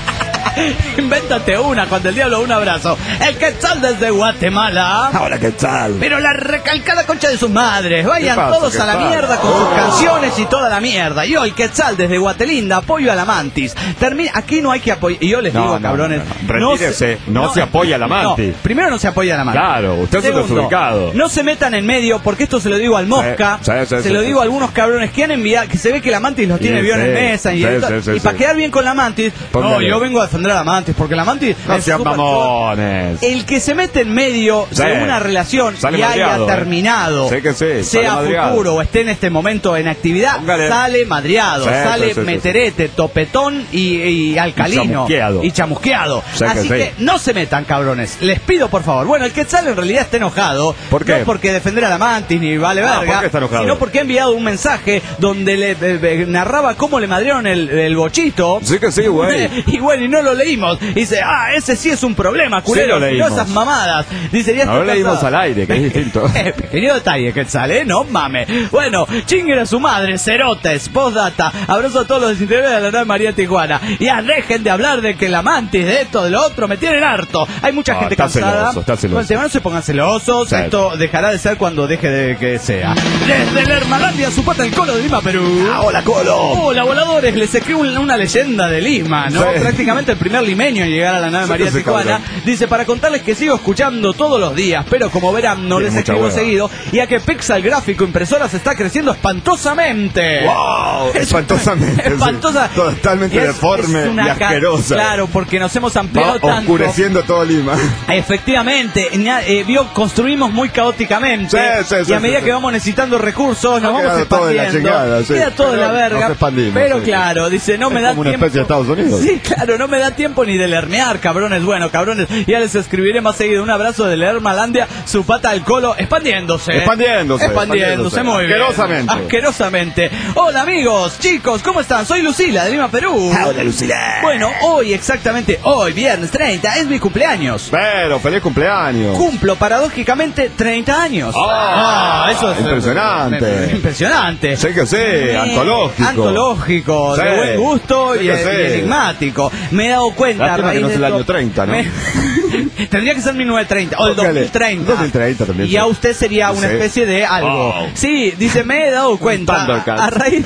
Invéntate una, Juan del Diablo, un abrazo. El Quetzal desde Guatemala. Hola, ¿qué tal? Pero la recalcada concha de sus madres. Vayan ¿Qué pasa, todos a la Quetzal? mierda con sus Oh. canciones y toda la mierda. Y hoy Quetzal desde Guatelinda, apoyo a la mantis. Termina, aquí no hay que apoyar. Y yo les No, digo, no, cabrones. no, no. Retírese, no se apoya a la mantis. no, primero no se apoya a la mantis. Claro, usted es un Segundo, desubicado. no se metan en medio, porque esto se lo digo al Mosca. Sí, sí, sí, se sí, lo sí. digo a algunos cabrones que han enviado, que se ve que la mantis los tiene Sí, vio en sí. el mesa. Y, Sí, esto- sí, sí, y para sí. quedar bien con la mantis, no, Póngale. yo vengo a defender a la mantis, porque la mantis. No es sean súper- mamones. El que se mete en medio Sí. de una relación Sale y haya madreado, eh. terminado, Sí que sí, sale sea madreado. futuro o esté en este momento en actividad, Póngale. sale madreado, Sí, sale sí, sí, sí, meterete, topetón y, y alcalino. Y chamusqueado. Y chamusqueado. Sí que Así sí. que no se metan, cabrones. Les pido, por favor. Bueno, el Quetzal en realidad está enojado. ¿Por qué? No porque defender a la mantis ni vale Ah, verga. ¿por qué está enojado? Sino porque ha enviado un mensaje donde le eh, eh, narraba cómo le madrearon el, el bochito. Sí que sí, güey. Y bueno, y no lo leímos. Dice, ah, ese sí es un problema, culero. Sí lo no leímos. esas mamadas. Dice, ya No lo estoy leímos cansado. al aire, que es distinto. Eh, pequeño detalle, Quetzal, ¿eh? No mames. Bueno, chinguen a su madre, cerotes, postdata. Abrazo a todos los desintegrados de la nave María Tijuana. Ya dejen de hablar de que la mantis, de esto, de lo otro, me tienen harto. Hay mucha Ah, gente está cansada. celoso, está celoso. Bueno, no se pongan celosos. Sí. Esto dejará de ser cuando deje de que sea. Desde la Hermalandia, su pata el Colo de Lima, Perú. Ah, hola, Colo. Hola, voladores. Les escribo una, una leyenda de Lima, ¿no? Sí. Prácticamente el primer limeño en llegar a la nave Sí, María ese Tijuana. cabrón. Dice, para contarles que sigo escuchando todos los días, pero como verán, no Tiene les mucha escribo hueva. seguido, ya que Pixel Gráfico Impresoras está creciendo espantosamente. ¡Wow! Espantosamente. sí. Espantosa. Totalmente Y es- deforme es una y ca- asquerosa. Claro, porque nos hemos Va ampliado tanto. oscureciendo todo Lima. Efectivamente, ña- eh, vio, construimos muy caóticamente. Sí, sí, sí, y a medida sí, que sí. vamos necesitando recursos, nos Ha vamos quedado todo de la expandiendo. chingada, sí. Queda todo de la Pero verga. nos expandimos, pero sí. claro, dice, no me Es da como una tiempo. especie de Estados Unidos. Sí, claro, no me da tiempo ni de lernear, cabrones. Bueno, cabrones, ya les escribiré más seguido. Un abrazo de Lermalandia, su pata al Colo, expandiéndose. Expandiéndose, Expandiéndose, expandiéndose. muy bien. Asquerosamente. Asquerosamente. Hola, amigos, chicos, ¿cómo están? Soy Lucila, de Lima, Perú. Ah, hola, Lucila. Bueno, hoy, exactamente hoy, viernes treinta, es mi cumpleaños. Pero, feliz cumpleaños. Cumplo paradójicamente treinta años. Ah, eso es impresionante. Impresionante. Sí que sí, Eh, antológico. Antológico, Sí, de buen gusto sí y, que y sí. enigmático. Me he dado cuenta. Lástima a raíz que no de es el esto- año treinta, ¿no? me- Tendría que ser mil novecientos treinta o el Póngale, dos mil treinta. dos mil treinta también, Y sí. a usted sería una Sí. especie de algo. Wow. Sí, dice, me he dado cuenta. Thundercats. A raíz.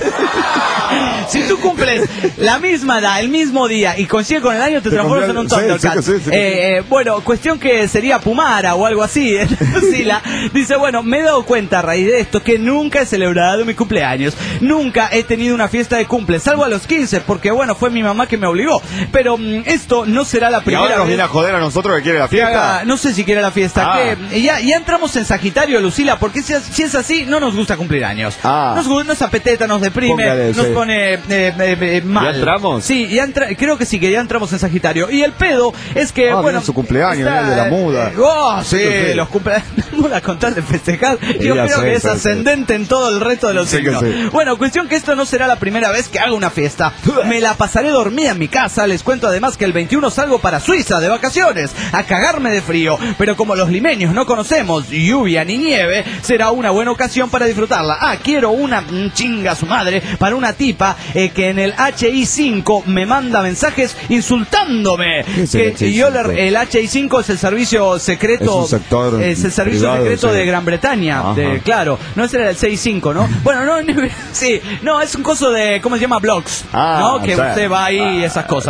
Si tú cumples la misma edad, el mismo día y coincide con el año, te Te transformas en un convierte- sí, Thundercat. sí que sí, sí que Eh, eh, bueno, cuestión que sería Pumara o algo así. ¿eh? Lucila dice, bueno, me he dado cuenta a raíz de esto que nunca he celebrado mi cumpleaños. Nunca he tenido una fiesta de cumple, salvo a los quince, porque bueno, fue mi mamá que me obligó. Pero mm, esto no será la Y primera ahora nos vez viene a joder a nosotros que quiere la que haga- fiesta. no sé si quiere la fiesta. Ah. Que ya, ya entramos en Sagitario, Lucila, porque si es, si es así, no nos gusta cumplir años. Ah. Nos, gu- nos apeteta, nos deprime, Póngale, nos sí. pone eh, eh, eh, mal. ¿Ya entramos? Sí, ya entra- creo que sí, que ya entramos en Sagitario. Y el pedo es que, Ah, bueno... viene su cumpleaños, está- viene el de la muda. eh, oh, sí, Sí, sí. los cumpleaños. La muda con tal de festejar. Yo ya creo sé, que es sí, sí. ascendente en todo el resto de los Sí que signos. sí. Bueno, cuestión que esto no será la primera vez que hago una fiesta. Me la pasaré dormida en mi casa. Les cuento además que el veintiuno salgo para Suiza de vacaciones, a cagarme de frío. Pero como los limeños no conocemos lluvia ni nieve, será una buena ocasión para disfrutarla. Ah, quiero una mm, chinga a su madre para una tipa eh, que en el H I cinco me manda mensajes insultándome. ¿Qué es el Que H I yo cinco? le- el H I cinco es el servicio secreto. Es un sector es el servicio privado, secreto sí. de Gran Bretaña. Ajá. De, claro, no ese era el seis cinco, ¿no? Bueno, no, no, sí, no, es un coso de, ¿cómo se llama? Blogs, Ah, ¿no? Que sí. usted va ahí y esas cosas. Bueno,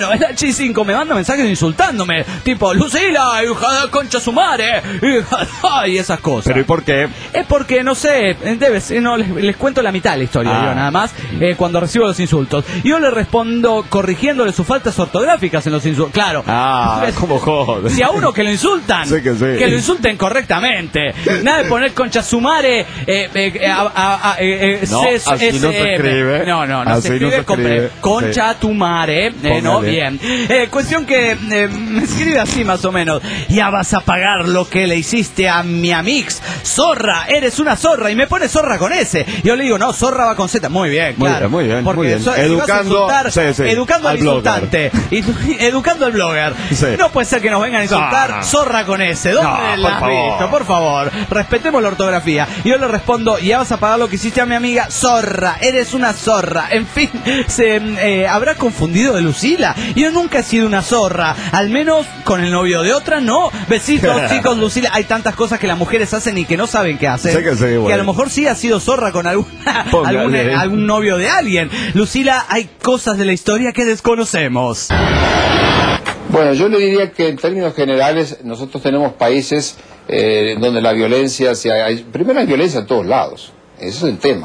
Bueno, el H cinco me manda mensajes insultándome, tipo, Lucila, hija de concha su madre, hija, y esas cosas. ¿Pero y por qué? Es porque, no sé, debes, no, les, les cuento la mitad de la historia, Ah. yo nada más, eh, cuando recibo los insultos. Yo le respondo corrigiéndole sus faltas ortográficas en los insultos. Claro. Ah, como joder. Si a uno que lo insultan, Sí que sí. que lo insulten correctamente. Nada de poner concha su madre, eh, eh, eh, a- a- a- eh, eh, No, ses- así no se S M. escribe. No, no, no Así se no escribe, se con- escribe. concha tu madre, eh, no, Póngale. bien. Eh, cuestión que eh, me escribe así más o menos. Ya vas a pagar lo que le hiciste a mi amix. Zorra, eres una zorra. Y me pone zorra con S. Yo le digo, no, zorra va con Z. Muy bien, Muy claro. bien, muy bien, Porque muy bien. so- si vas a Educando, insultar, sí, sí, educando al, al blogger. insultante. Y, educando al blogger. Sí. No puede ser que nos vengan a insultar No, no. zorra con S. ¿Dónde No, la por has favor. visto? Por favor, respetemos la ortografía. Y yo le respondo, ya vas a pagar lo que hiciste a mi amiga. Zorra, eres una zorra. En fin, se eh, habrá confundido de Lucila. Yo nunca he sido una zorra. Al menos con el novio de otra, no. Besitos, chicos, Lucila. Hay tantas cosas que las mujeres hacen y que no saben qué hacer. Sí que sí, bueno. Que a lo mejor sí ha sido zorra con alguna, Póngale. algún, algún novio de alguien. Lucila, hay cosas de la historia que desconocemos. Bueno, yo le diría que en términos generales nosotros tenemos países eh, donde la violencia, si hay, primero hay violencia en todos lados, ese es el tema.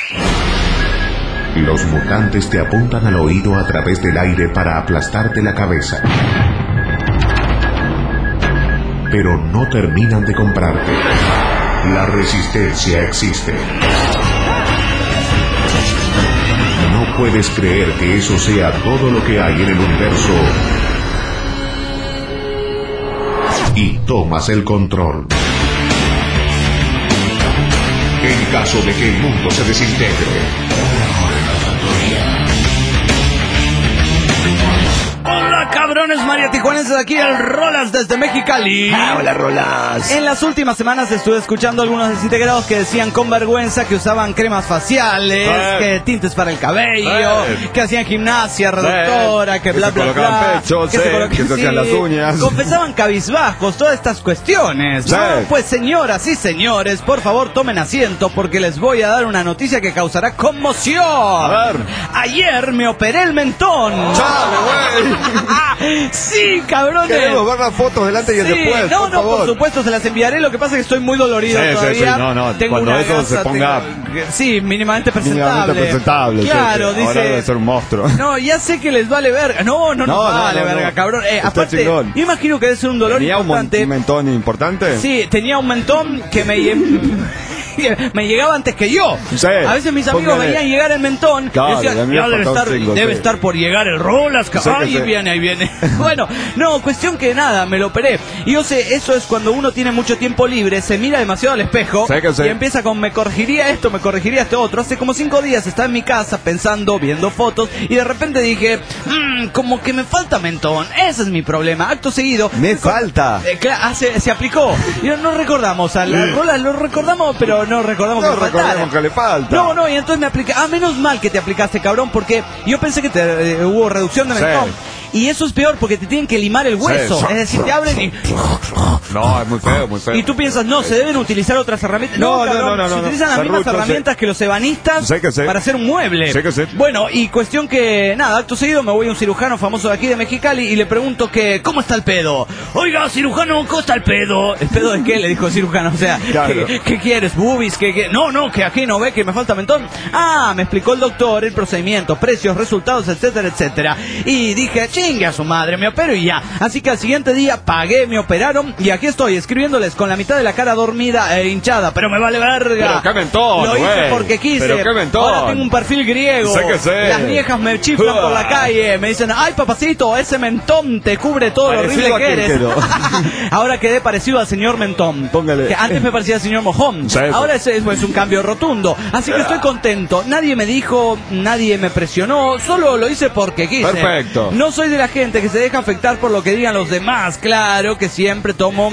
Los mutantes te apuntan al oído a través del aire para aplastarte la cabeza. Pero no terminan de comprarte. La resistencia existe. No puedes creer que eso sea todo lo que hay en el universo. Y tomas el control. En caso de que el mundo se desintegre. Hola cabrones María Tijuanenses, aquí el Rolas desde Mexicali. Hola, Rolas. En las últimas semanas estuve escuchando a algunos desintegrados que decían con vergüenza que usaban cremas faciales, Eh. que tintes para el cabello, Eh. que hacían gimnasia reductora, que Que bla se bla colocaban bla, pechos, que se eh, colocaban- que se hacían las uñas. Confesaban cabizbajos todas estas cuestiones. Sí. ¿no? Pues señoras y señores, por favor tomen asiento porque les voy a dar una noticia que causará conmoción. A ver. Ayer me operé el mentón. ¡Chale, güey! Sí, cabrones. Queremos ver las fotos delante y el Sí, después, no, por no, favor. por supuesto, se las enviaré. Lo que pasa es que estoy muy dolorido Sí, sí, todavía. sí, no, no, Tengo cuando una eso se gasa, ponga- tengo- Sí, mínimamente presentable. Mínimamente presentable. sí, Claro, sí. dice... Ahora debe ser un monstruo. No, ya sé que les vale verga. No, no, no, No, no, vale no, verga, no. cabrón. Eh, Está aparte, chingón. yo imagino que debe ser un dolor ¿Tenía un, mon- importante. un mentón importante? Sí, tenía un mentón que me... me llegaba antes que yo. Sí, A veces mis amigos póngale. veían llegar el mentón Claro, y decían, y a mí ya me debe faltaba estar, un chingo, debe sí. estar por llegar el Rolas, Sí que ahí sí. viene, ahí viene. Bueno, no, cuestión que nada, me lo operé. Y yo sé, eso es cuando uno tiene mucho tiempo libre, se mira demasiado al espejo Sí que sí. y empieza con me corregiría esto, me corregiría esto otro. Hace como cinco días estaba en mi casa pensando, viendo fotos y de repente dije, mmm, como que me falta mentón. Ese es mi problema. Acto seguido. Me falta. Eh, cla- ah, se, se aplicó. Y no, no recordamos a la Rolas, lo recordamos, pero no recordamos No que me faltara. recordemos que le falta. No, no, y entonces me apliqué. Ah, menos mal que te aplicaste, cabrón, porque yo pensé que te, eh, hubo reducción de Sí. mentón. Y eso es peor porque te tienen que limar el hueso. Sí. Es decir, te abren y, No, es muy feo, muy feo. y tú piensas, no, se deben utilizar otras herramientas. No, no, cabrón, no, no, se no, no. utilizan las mismas Serrucho, herramientas sí. que los ebanistas Sí que sí. para hacer un mueble. Sí que sí. Bueno, y cuestión que, nada, acto seguido me voy a un cirujano famoso de aquí de Mexicali y le pregunto que, ¿cómo está el pedo? Oiga, cirujano, ¿cómo está el pedo? ¿El pedo de qué? Le dijo el cirujano. O sea, Claro. ¿qué, qué quieres? ¿Boobies? ¿Qué, qué? No, no, que aquí no ve que me falta mentón. Ah, me explicó el doctor el procedimiento, precios, resultados, etcétera, etcétera. Y dije, chingue a su madre, me opero y ya. Así que al siguiente día pagué, me operaron y aquí estoy escribiéndoles con la mitad de la cara dormida e hinchada. Pero me vale verga. Pero qué mentón, Lo hice güey. porque quise. Pero qué mentón. Ahora tengo un perfil griego. Sé que sé. Las viejas me chiflan por la calle. Me dicen, ay papacito, ese mentón te cubre todo lo Parecido horrible a que quien eres. quedó. Ahora quedé parecido al señor Mentón. Póngale. Que antes me parecía al señor Mojón. Sí, Ahora es, es, es un cambio rotundo. Así que estoy contento. Nadie me dijo, nadie me presionó. Solo lo hice porque quise. Perfecto. No soy de la gente que se deja afectar por lo que digan los demás. Claro que siempre tomo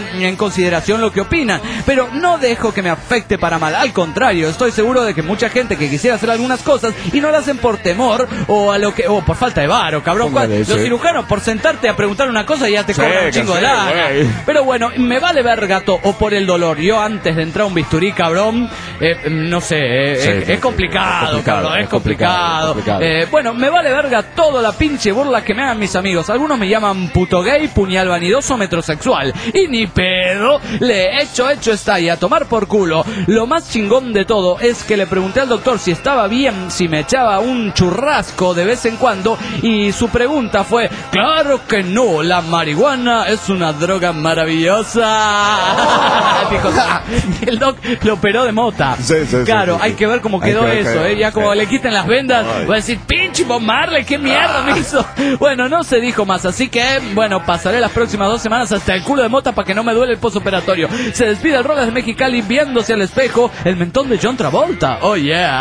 en consideración lo que opinan, pero no dejo que me afecte para mal. Al contrario, estoy seguro de que mucha gente que quisiera hacer algunas cosas y no lo hacen por temor o a lo que o por falta de varo, cabrón. Póngale, Los sí. cirujanos, por sentarte a preguntar una cosa ya te Sí, cobran un que chingo sí, de lana. güey. Pero bueno, me vale ver gato o por el dolor. Yo antes de entrar a un bisturí, cabrón, eh, no sé, eh, Sí, es, sí, es sí, complicado, es complicado, cabrón, es es complicado, complicado. es complicado. Eh, bueno, me vale verga toda la pinche burla que me hagan mis amigos. Algunos me llaman puto gay, puñal vanidoso, metrosexual. Y ni pedo, le he hecho, hecho está y a tomar por culo. Lo más chingón de todo es que le pregunté al doctor si estaba bien, si me echaba un churrasco de vez en cuando, y su pregunta fue, claro que no, la marihuana es una droga maravillosa. Dijo, el doc lo operó de mota. Sí, sí, sí, claro, sí, sí. hay que ver cómo Hay quedó que ver eso, que- ¿eh? Ya como sí. le quiten las vendas, Ay. voy a decir, pinche Bob Marley, qué mierda me hizo. Bueno, no se dijo más, así que, bueno, pasaré las próximas dos semanas hasta el culo de mota para que no me duele el postoperatorio. Se despide el Rolas de Mexicali viéndose al espejo el mentón de John Travolta. Oh, yeah.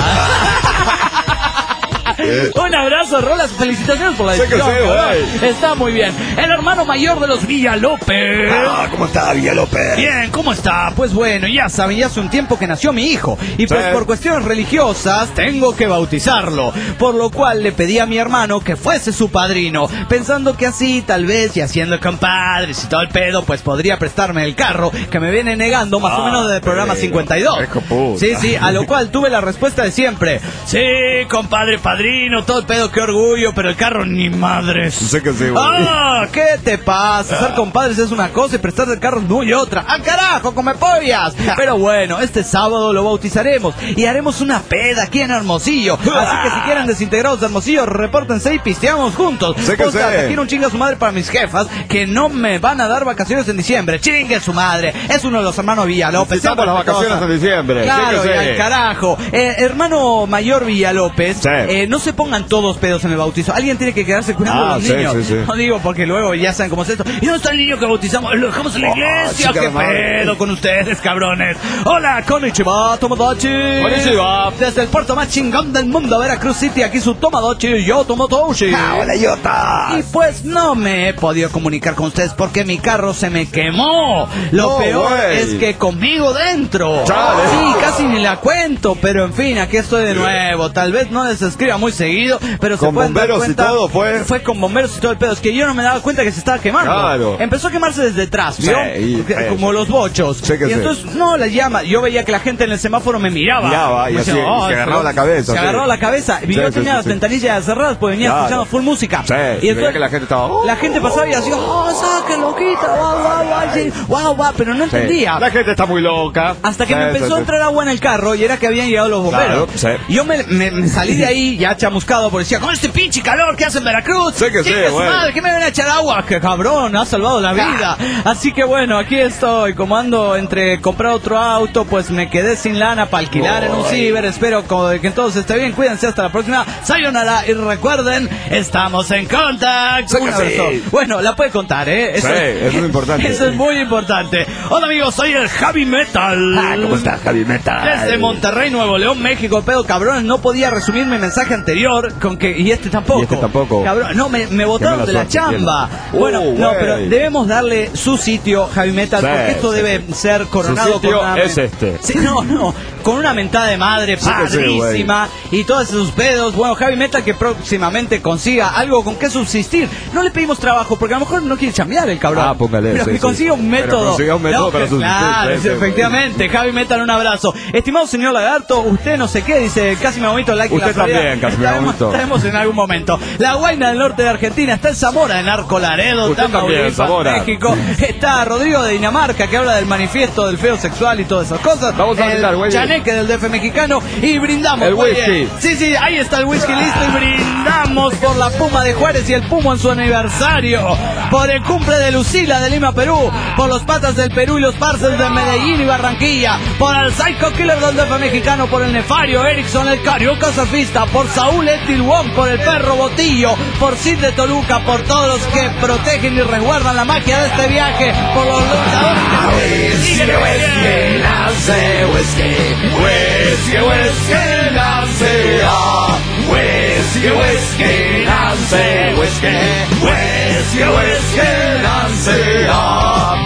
Un abrazo, Rolas. Felicitaciones por la Sé que decisión. sí, cabrón. güey. Está muy bien. El hermano mayor de los Villalópez. Ah, ¿cómo está Villalópez? Bien, ¿cómo está? Pues bueno, ya saben, ya hace un tiempo que nació mi hijo. Y pues Sí. por cuestiones religiosas tengo que bautizarlo. Por lo cual le pedí a mi hermano que fuese su padrino. Pensando que así, tal vez, y haciendo compadres y todo el pedo, pues podría prestarme el carro que me viene negando más o menos desde el programa pero, cincuenta y dos. hijo puta. Sí, sí, a lo cual tuve la respuesta de siempre. Sí, compadre, padrino, todo el pedo, qué orgullo, pero el carro ni madres. Sé que sí, güey. Ah, ¿qué te pasa? Ser compadres es una cosa y prestar el carro es muy otra. ¡Ah, carajo, come pollas! Pero bueno, este sábado lo bautizaremos y haremos una peda aquí en Hermosillo. Así que si quieren desintegrados de Hermosillo, repórtense y pisteamos juntos. Sé que Postdata, sé. quiero un chinga a su madre para mis jefas que no me van a dar vacaciones en diciembre. Chingue su madre. Es uno de los hermanos Villalópez. Necesitamos las Siempre vacaciones cosa. en diciembre. Claro, Sé que y sé. al carajo. Eh, hermano mayor Villalópez, Sí. eh, no se pongan todos pedos en el bautizo. Alguien tiene que quedarse cuidando Ah, a los sí, niños. sí, sí. No digo porque luego ya saben cómo es esto. ¿Y dónde está el niño que bautizamos? Lo dejamos en la Oh, iglesia. chica ¿Qué de madre. pedo con ustedes, cabrones? Hola, konnichiwa, tomodachi. Konnichiwa. Desde el puerto más chingón del mundo, Veracruz City, aquí su tomodachi, yo tomodachi. Ah, hola, Yota. Y pues no me he podido comunicar con ustedes porque mi carro se me quemó. Lo No, peor güey. es que conmigo dentro. Chale. Sí, casi ni la cuento, pero en fin, aquí estoy de nuevo. Tal vez no les escriba muy seguido, pero se Con pueden dar bomberos y cuenta. todo, fue. Fue con bomberos y todo el pedo. Es que yo no me daba cuenta que se estaba quemando. Claro. Empezó a quemarse desde atrás, ¿vio? Sí, Que- sí. Como los bochos. Sí que y sí. entonces, no, la llama. Yo veía que la gente en el semáforo me miraba. Miraba, y Me así, decía, y se agarraba la cabeza, Se sí. agarraba la cabeza. Y Sí, yo sí, tenía sí, las sí. ventanillas cerradas, pues venía Claro. escuchando full música. Sí, y veía que la gente estaba, "Oh". La gente pasaba y hacía, oh, sáquenlo, quita, guau, guau, guau, sí, guau, guau, pero no Sí. entendía. La gente está muy loca. Hasta que Sí, me sí, empezó a sí. entrar agua en el carro y era que habían llegado los bomberos. Claro, sí. Yo me, me- me salí de ahí ya chamuscado porque decía, con este pinche calor que hace en Veracruz. Sí que sí, chingue su güey. madre, ¿qué me van a echar agua? Que cabrón, ha salvado la vida. Así que bueno, aquí estoy. Como ando entre comprar otro auto, pues me quedé sin lana para alquilar en un ciber. Espero co- que todo esté bien. Cuídense hasta la próxima. Sayonara. Y recuerden, estamos en contact. Sí que Un abrazo. sí. Bueno, la puede contar, ¿eh? Sí, eso es importante. Eso es muy importante. Hola amigos, soy el Javi Metal. Ah, ¿cómo estás, Javi Metal? Desde Monterrey, Nuevo León, México, pedo cabrón, no podía resumir mi mensaje anterior con que y este tampoco. Y este tampoco. Cabrón, no me, me botaron mala de la suerte chamba. tiene. Bueno, Uh, no, güey. pero debemos darle su sitio Javi Metal Sí, porque esto sí. debe ser coronado Su sitio con una es este. Sí, no, no, con una mentada de madre Sí que sí, padrísima y todos sus pedos. Bueno, Javi Metal que próximamente consiga algo con que subsistir. No le pedimos trabajo porque a lo mejor no quiere chambear el cabrón. Ah, póngale, Pero sí, que sí. consiga un Pero método. consiga un método No, para que- subsistir, Claro, sí, sí, efectivamente. Javi Metal, un abrazo. Estimado señor Lagarto, usted no sé qué, dice, casi me vomito like en Usted la Florida. también, casi me Estaremos- vomito. Estaremos en algún momento. La Guaina del norte de Argentina, está en Zamora, en Arco Laredo, Usted también, Tamaulipas, Zamora. México. Está Rodrigo de Dinamarca, que habla del manifiesto del feo sexual y todas esas cosas. Vamos a brindar, El güey. Chaneque del D F mexicano y brindamos. El güey. whisky. Sí, sí, ahí está el whisky listo y brindamos por la Puma de Juárez y el Puma en su aniversario. Por el cumple de Lucila de Lima, Perú. Por los Patas del Perú y los Parcels de Medellín y Barranquilla. Por el Psycho Killer del D F mexicano. Por el Nefario Erickson, el Carioca Surfista. Por Saúl Etilwong, por el Perro Botillo. Por Cid de Toluca. Por todos los que protegen y resguardan la magia de este viaje. Por los luchadores que... Whisky, whisky, nace whisky. Whisky, whisky, nace ah. Whisky, whisky, nace whisky. Whisky, whisky, nace ah.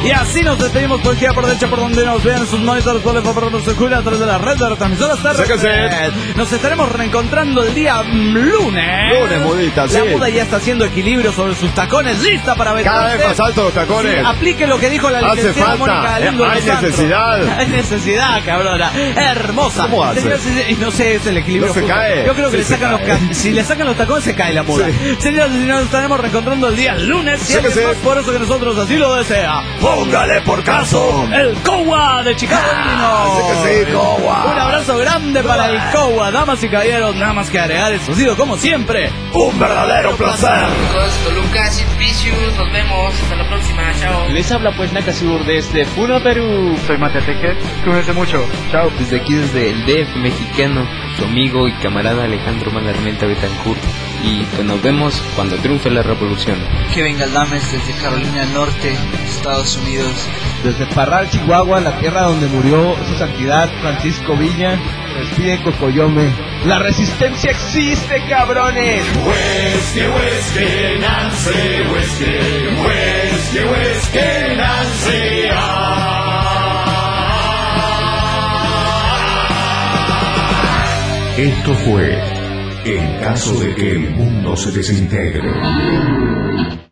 Y así nos despedimos por aquí por derecha, por donde nos vean en sus monitores, por el favor nos escuchan a través de la red de retransmisoras terrestres. Nos estaremos reencontrando el día lunes. Lunes, mudita, sí. La muda ya está haciendo equilibrio sobre sus tacones, lista para ver. Cada vez más altos los tacones. Sí, aplique lo que dijo la Hace licenciada falta. Mónica Galindo. Hay necesidad. Hay necesidad, cabrona. Hermosa. ¿Cómo hace? Y no sé, es el equilibrio. No se justo. cae. Yo creo que Sí, le sacan se los cae. ca- si le sacan los tacones se cae la muda. Sí. Señoras y señores, nos estaremos reencontrando el día lunes. Sí Si alguien que sí. más poderoso que nosotros así lo desea. Póngale por caso. El Cowa de Chicago, Illinois. Sí que sí, Cowa. Un abrazo grande para el Cowa. Damas y caballeros, nada más que agregar. Eso ha sido como siempre Un verdadero placer. Chicos, Lucas y Vicious, nos vemos, hasta la próxima, chao. Les habla pues Nakasur desde Puno, Perú. Soy Mateteque, cuídense mucho, chao. Desde aquí, desde el D F mexicano, su amigo y camarada Alejandro Malarmenta Betancourt. Y pues nos vemos cuando triunfe la revolución. Kevin Galdames desde Carolina del Norte, Estados Unidos. Desde Parral, Chihuahua, la tierra donde murió su santidad Francisco Viña, despide Cocoyome. ¡La resistencia existe, cabrones! Whisky, whisky, Nancy, whisky, whisky, whisky, Nancy. Esto fue En caso de que el mundo se desintegre.